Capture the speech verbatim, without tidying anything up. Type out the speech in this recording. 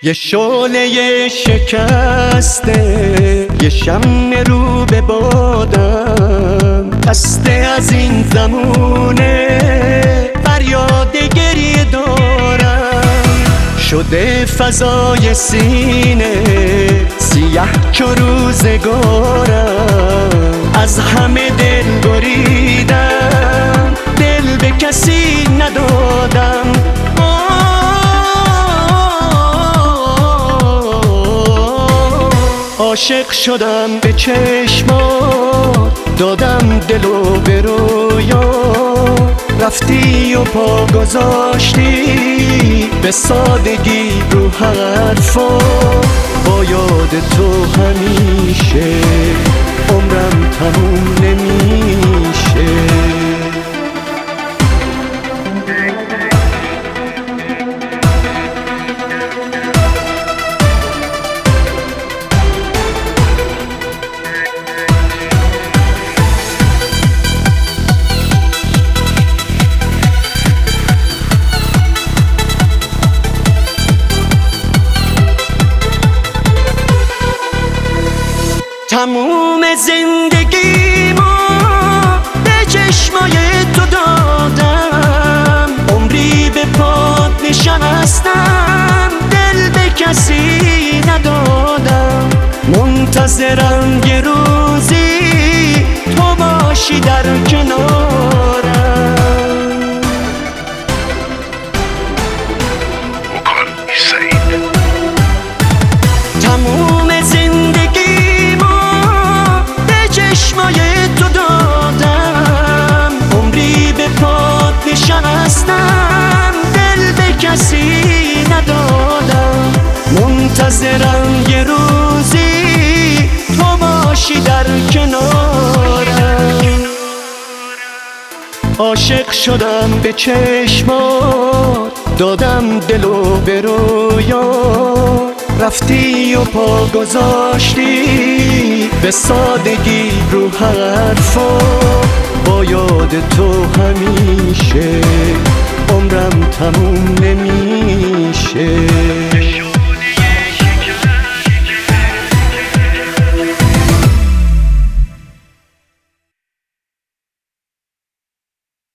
یه شعله شکسته، یه شمع رو به بادم، خسته از این زمونه فریاد گریه دارم. شده فضای سینه سیاه چو روزگارم، از همه دل بریدم، دل به کسی ندادم. عاشق شدم به چشمات، دادم دلو به رویا، رفتی و پا گذاشتی به سادگی رو حرفا. با یاد تو همیشه عمرم تموم نمیشه. تموم زندگیمو به چشمای تو دادم، عمری به پات نشستم، دل به کسی ندادم. منتظرم یه روزی تو باشی در کنارم. تموم نشستم، دل به کسی ندادم. منتظرم یه روزی تو باشی در کنارم. عاشق شدم به چشمات، دادم دلو به رویا، رفتی و پا گذاشتی به سادگی رو حرفا. با یاد تو همیشه عمرم تموم نمیشه.